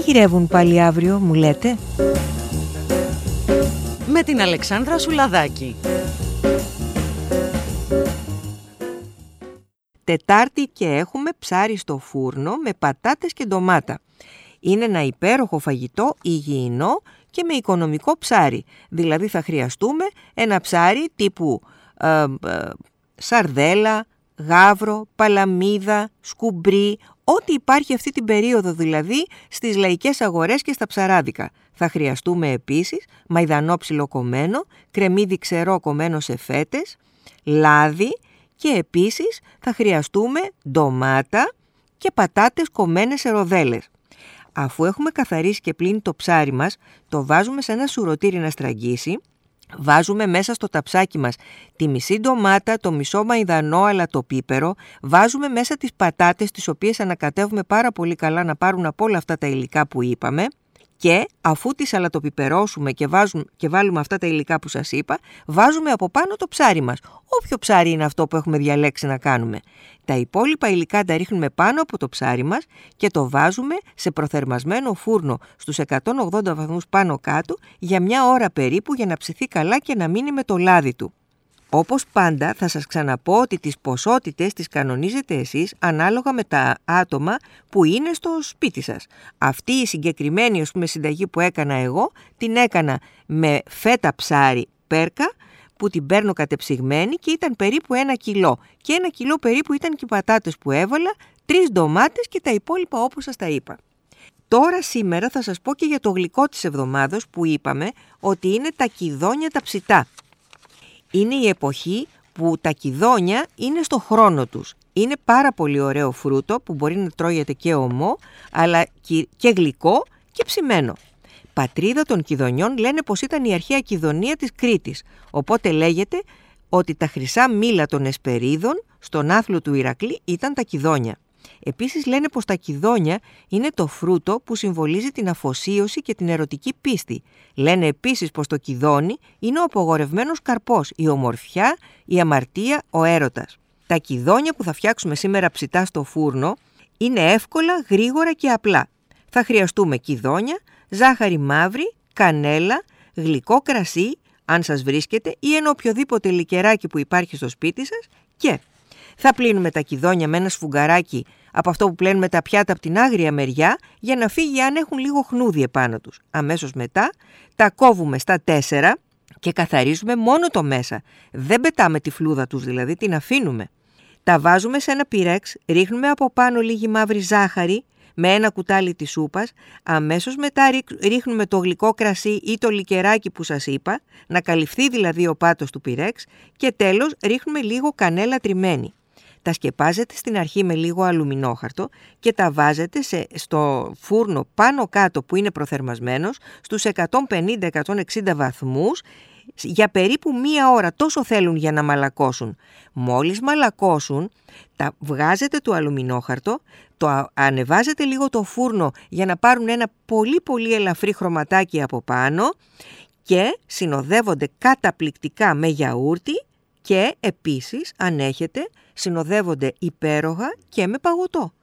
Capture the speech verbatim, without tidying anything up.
μαγειρεύουν πάλι αύριο, μου λέτε? Με την Αλεξάνδρα Σουλαδάκη. Τετάρτη και έχουμε ψάρι στο φούρνο με πατάτες και ντομάτα. Είναι ένα υπέροχο φαγητό, υγιεινό και με οικονομικό ψάρι. Δηλαδή θα χρειαστούμε ένα ψάρι τύπου ε, ε, σαρδέλα, γάβρο, παλαμίδα, σκουμπρί, ό,τι υπάρχει αυτή την περίοδο δηλαδή στις λαϊκές αγορές και στα ψαράδικα. Θα χρειαστούμε επίσης μαϊδανό ψιλοκομμένο, κρεμμύδι ξερό κομμένο σε φέτες, λάδι και επίσης θα χρειαστούμε ντομάτα και πατάτες κομμένες σε ροδέλες. Αφού έχουμε καθαρίσει και πλύνει το ψάρι μας, το βάζουμε σε ένα σουρωτήρι να στραγγίσει. Βάζουμε μέσα στο ταψάκι μας τη μισή ντομάτα, το μισό μαϊδανό αλλά το πίπερο. Βάζουμε μέσα τις πατάτες, τις οποίες ανακατεύουμε πάρα πολύ καλά να πάρουν από όλα αυτά τα υλικά που είπαμε. Και αφού τις σαλατοπιπερώσουμε και, βάζουμε, και βάλουμε αυτά τα υλικά που σας είπα, βάζουμε από πάνω το ψάρι μας. Όποιο ψάρι είναι αυτό που έχουμε διαλέξει να κάνουμε. Τα υπόλοιπα υλικά τα ρίχνουμε πάνω από το ψάρι μας και το βάζουμε σε προθερμασμένο φούρνο στους εκατόν ογδόντα βαθμούς πάνω κάτω για μια ώρα περίπου για να ψηθεί καλά και να μείνει με το λάδι του. Όπως πάντα θα σας ξαναπώ ότι τις ποσότητες τις κανονίζετε εσείς ανάλογα με τα άτομα που είναι στο σπίτι σας. Αυτή η συγκεκριμένη ας πούμε, συνταγή που έκανα εγώ την έκανα με φέτα ψάρι πέρκα που την παίρνω κατεψυγμένη και ήταν περίπου ένα κιλό. Και ένα κιλό περίπου ήταν και οι πατάτες που έβαλα, τρεις ντομάτες και τα υπόλοιπα όπως σας τα είπα. Τώρα σήμερα θα σας πω και για το γλυκό της εβδομάδος που είπαμε ότι είναι τα κιδόνια τα ψητά. Είναι η εποχή που τα κιδόνια είναι στο χρόνο τους. Είναι πάρα πολύ ωραίο φρούτο που μπορεί να τρώγεται και ομό, αλλά και γλυκό και ψημένο. Πατρίδα των κιδονιών λένε πως ήταν η αρχαία Κιδωνία της Κρήτης, οπότε λέγεται ότι τα χρυσά μήλα των Εσπερίδων στον άθλο του Ηρακλή ήταν τα κιδόνια. Επίσης λένε πως τα κιδόνια είναι το φρούτο που συμβολίζει την αφοσίωση και την ερωτική πίστη. Λένε επίσης πως το κιδόνι είναι ο απογορευμένος καρπός, η ομορφιά, η αμαρτία, ο έρωτας. Τα κιδόνια που θα φτιάξουμε σήμερα ψητά στο φούρνο είναι εύκολα, γρήγορα και απλά. Θα χρειαστούμε κιδόνια, ζάχαρη μαύρη, κανέλα, γλυκό κρασί, αν σας βρίσκεται, ή ένα οποιοδήποτε λικεράκι που υπάρχει στο σπίτι σας και θα πλύνουμε τα κιδόνια με ένα σφουγγαράκι από αυτό που πλένουμε τα πιάτα από την άγρια μεριά για να φύγει αν έχουν λίγο χνούδι επάνω τους. Αμέσως μετά τα κόβουμε στα τέσσερα και καθαρίζουμε μόνο το μέσα. Δεν πετάμε τη φλούδα τους δηλαδή, την αφήνουμε. Τα βάζουμε σε ένα πυρέξ, ρίχνουμε από πάνω λίγη μαύρη ζάχαρη με ένα κουτάλι της σούπας, αμέσως μετά ρίχνουμε το γλυκό κρασί ή το λικεράκι που σας είπα, να καλυφθεί δηλαδή ο πάτος του πυρέξ και τέλος ρίχνουμε λίγο κανέλα τριμμένη. Τα σκεπάζετε στην αρχή με λίγο αλουμινόχαρτο και τα βάζετε σε, στο φούρνο πάνω κάτω που είναι προθερμασμένος στους εκατόν πενήντα με εκατόν εξήντα βαθμούς για περίπου μία ώρα, τόσο θέλουν για να μαλακώσουν. Μόλις μαλακώσουν, τα βγάζετε το αλουμινόχαρτο, το ανεβάζετε λίγο το φούρνο για να πάρουν ένα πολύ πολύ ελαφρύ χρωματάκι από πάνω και συνοδεύονται καταπληκτικά με γιαούρτι και επίσης, αν έχετε, συνοδεύονται υπέροχα και με παγωτό.